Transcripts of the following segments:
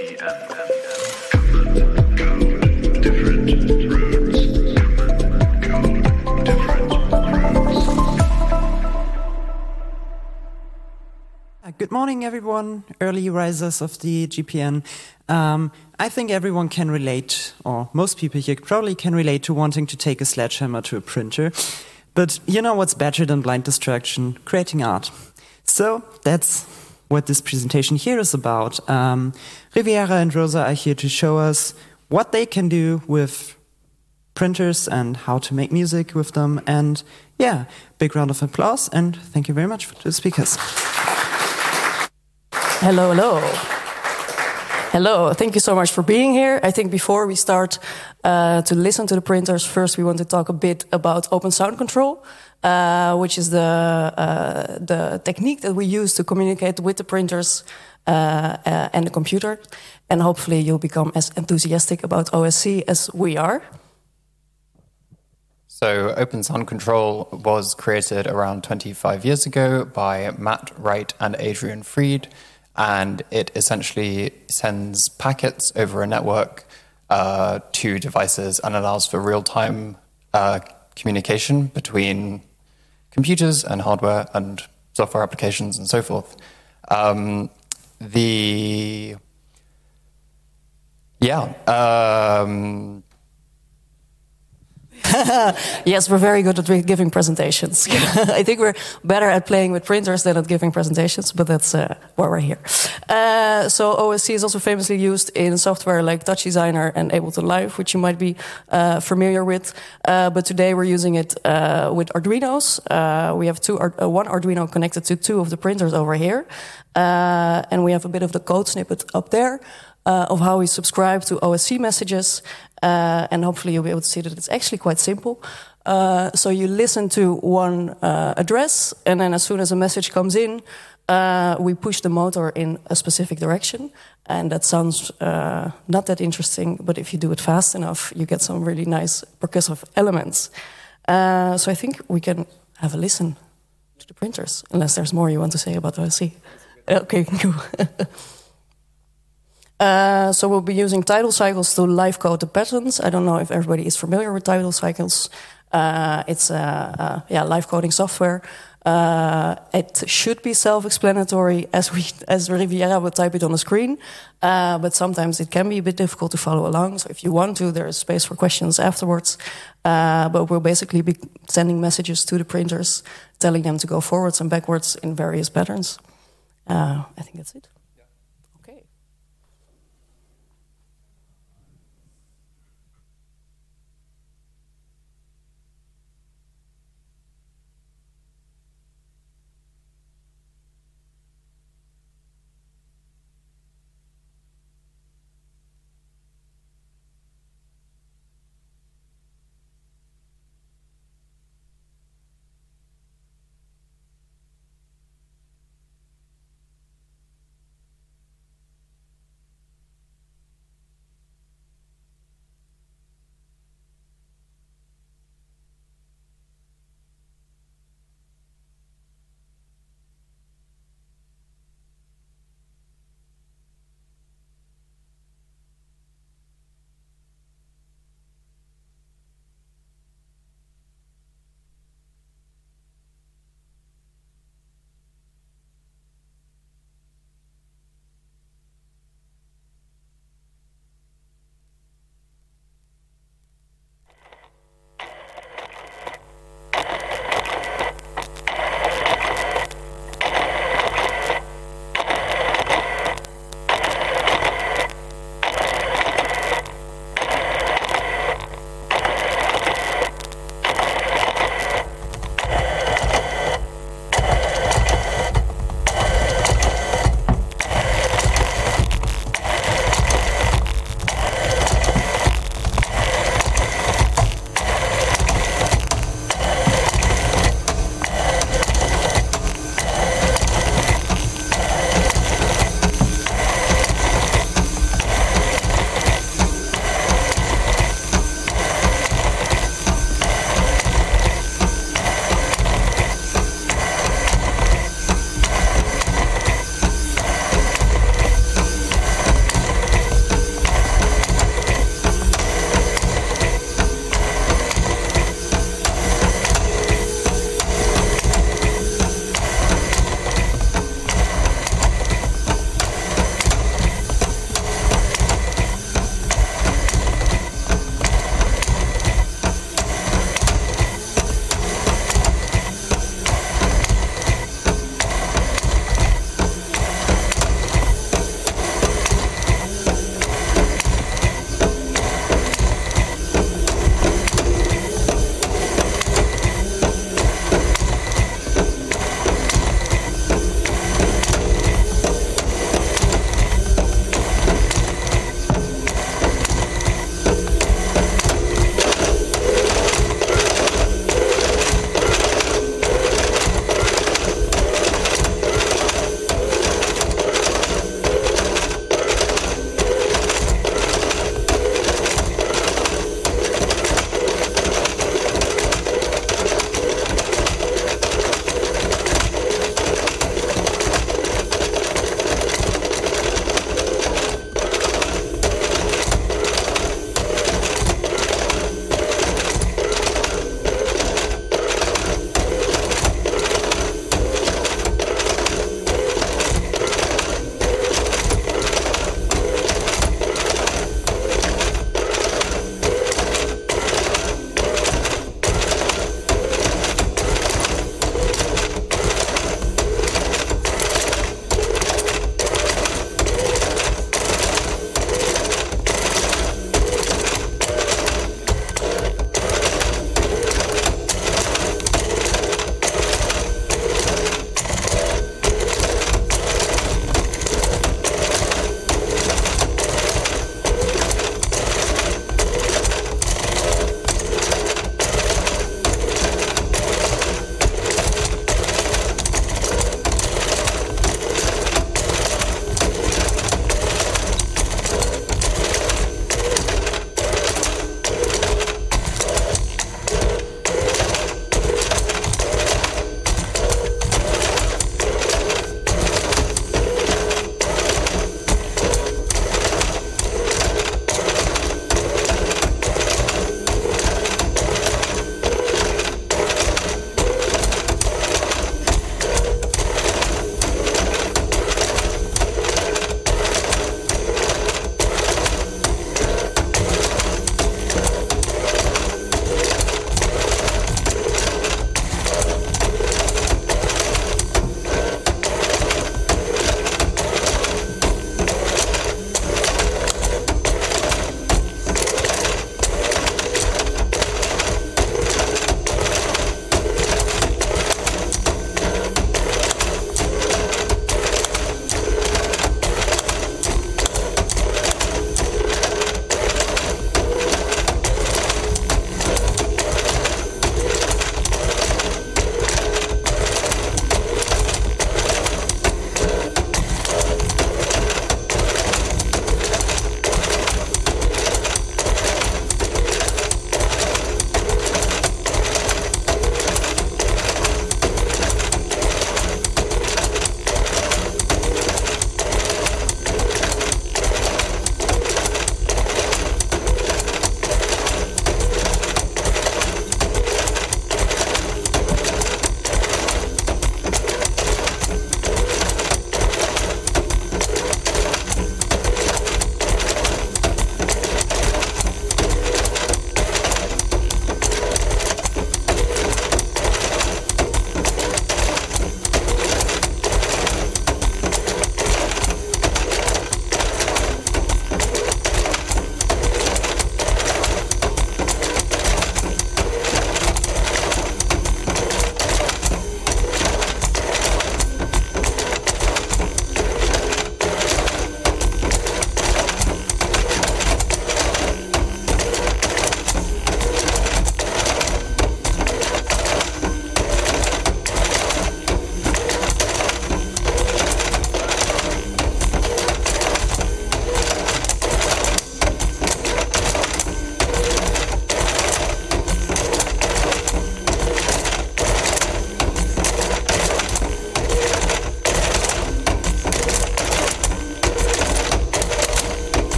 Good morning, everyone, early risers of the GPN. I think everyone can relate, or most people here probably can relate to wanting to take a sledgehammer to a printer. But you know what's better than blind destruction? Creating art. So that's what this presentation here is about. Riviera and Rosa are here to show us what they can do with printers and how to make music with them. And yeah, big round of applause, and thank you very much to the speakers. Hello, hello. Hello, thank you so much for being here. I think before we start to listen to the printers, first we want to talk a bit about open sound control, which is the technique that we use to communicate with the printers and the computer. And hopefully you'll become as enthusiastic about OSC as we are. So Open Sound Control was created around 25 years ago by Matt Wright and Adrian Freed. And it essentially sends packets over a network to devices and allows for real-time communication between computers and hardware and software applications and so forth. Yes, we're very good at giving presentations. I think we're better at playing with printers than at giving presentations, but that's why we're here. So OSC is also famously used in software like Touch Designer and Ableton Live, which you might be familiar with. But today we're using it with Arduinos. We have one Arduino connected to two of the printers over here. And we have a bit of the code snippet up there of how we subscribe to OSC messages. And hopefully you'll be able to see that it's actually quite simple. So you listen to one address, and then as soon as a message comes in, we push the motor in a specific direction. And that sounds not that interesting, but if you do it fast enough, you get some really nice percussive elements. So I think we can have a listen to the printers, unless there's more you want to say about OSC. Okay, cool. So we'll be using tidal cycles to live code the patterns. I don't know if everybody is familiar with tidal cycles. It's live coding software. It should be self-explanatory as Riviera would type it on the screen, but sometimes it can be a bit difficult to follow along. So if you want to, there is space for questions afterwards. But we'll basically be sending messages to the printers, telling them to go forwards and backwards in various patterns. I think that's it.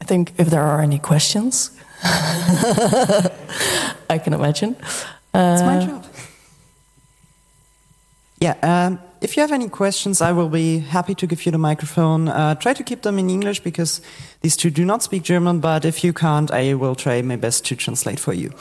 think if there are any questions, I can imagine. It's my job. Yeah, if you have any questions, I will be happy to give you the microphone. Try to keep them in English because these two do not speak German, but if you can't, I will try my best to translate for you.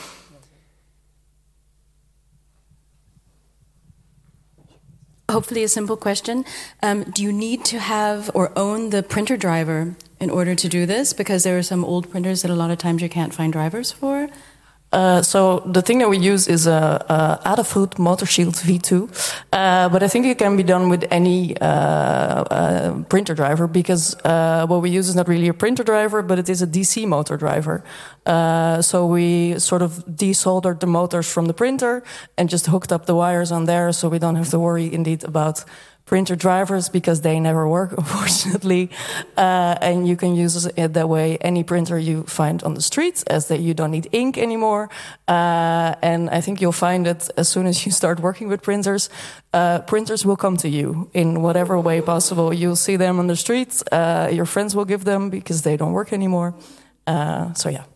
Hopefully a simple question. Do you need to have or own the printer driver in order to do this? Because there are some old printers that a lot of times you can't find drivers for. So the thing that we use is a Adafruit MotorShield V2, but I think it can be done with any printer driver because what we use is not really a printer driver, but it is a DC motor driver. So we sort of desoldered the motors from the printer and just hooked up the wires on there, so we don't have to worry indeed about printer drivers because they never work, unfortunately. And you can use it that way any printer you find on the streets, as that you don't need ink anymore. And I think you'll find that as soon as you start working with printers, printers will come to you in whatever way possible. You'll see them on the streets. Your friends will give them because they don't work anymore. So yeah.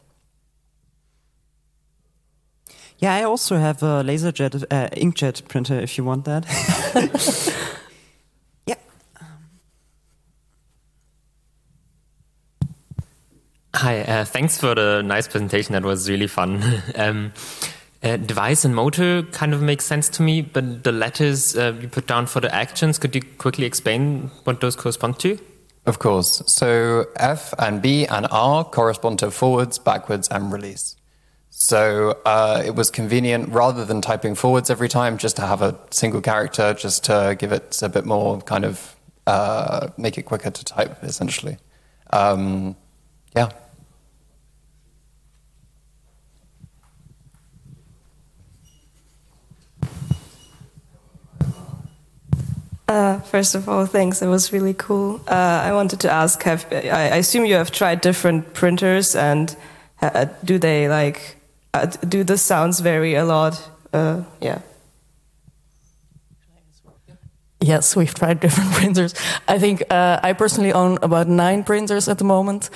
Yeah, I also have a LaserJet inkjet printer if you want that. Hi, thanks for the nice presentation. That was really fun. Device and motor kind of makes sense to me, but the letters you put down for the actions, could you quickly explain what those correspond to? Of course. So F and B and R correspond to forwards, backwards, and release. So it was convenient, rather than typing forwards every time, just to have a single character, just to give it a bit more kind of, make it quicker to type, essentially. Yeah. First of all, thanks. It was really cool. I wanted to ask: I assume you have tried different printers, and do they do the sounds vary a lot? Yeah. Yes, we've tried different printers. I think I personally own about 9 printers at the moment.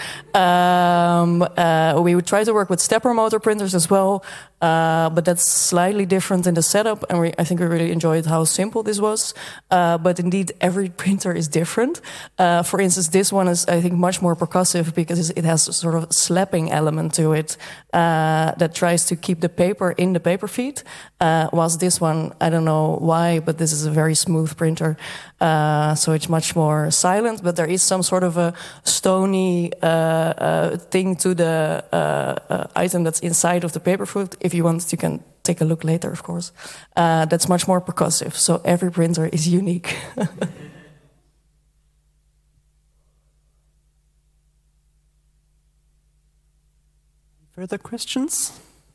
We would try to work with stepper motor printers as well, but that's slightly different in the setup, and I think we really enjoyed how simple this was. But indeed, every printer is different. For instance, this one is, I think, much more percussive because it has a sort of slapping element to it that tries to keep the paper in the paper feed, whilst this one, I don't know why, but this is a very smooth printer. So it's much more silent, but there is some sort of a stony thing to the item that's inside of the paper foot. If you want, you can take a look later, of course. That's much more percussive, so every printer is unique. Further questions?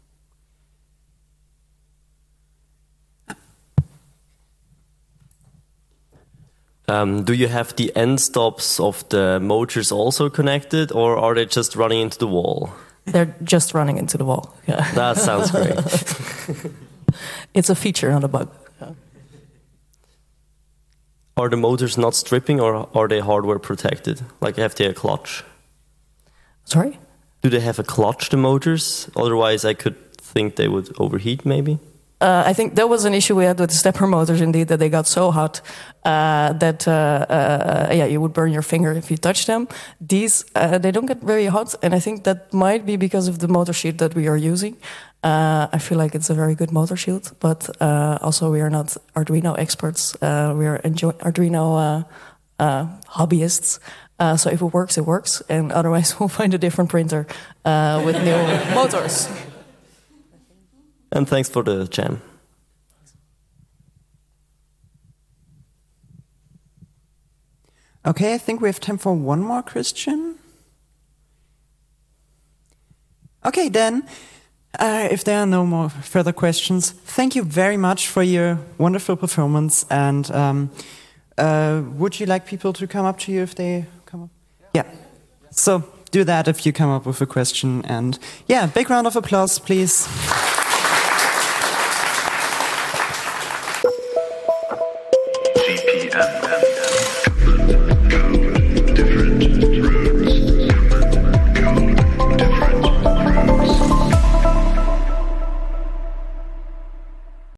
Do you have the end stops of the motors also connected, or are they just running into the wall? They're just running into the wall. Yeah. That sounds great. It's a feature, not a bug. Yeah. Are the motors not stripping, or are they hardware protected? Like, have they a clutch? Sorry? Do they have a clutch, the motors? Otherwise, I could think they would overheat, maybe. I think that was an issue we had with the stepper motors, indeed, that they got so hot that you would burn your finger if you touch them. These, they don't get very hot, and I think that might be because of the motor shield that we are using. I feel like it's a very good motor shield, but also we are not Arduino experts. We are Arduino hobbyists. So if it works, and otherwise we'll find a different printer with new motors. And thanks for the jam. Okay, I think we have time for one more question. Okay, then, if there are no more further questions, thank you very much for your wonderful performance. And would you like people to come up to you if they come up? Yeah. So do that if you come up with a question. And yeah, big round of applause, please. GPM.